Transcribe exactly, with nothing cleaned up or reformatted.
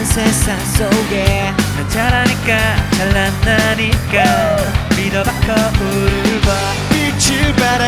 세상 속에 난 잘하니까 잘난다니까 믿어봐 거울을 봐 빛을 발한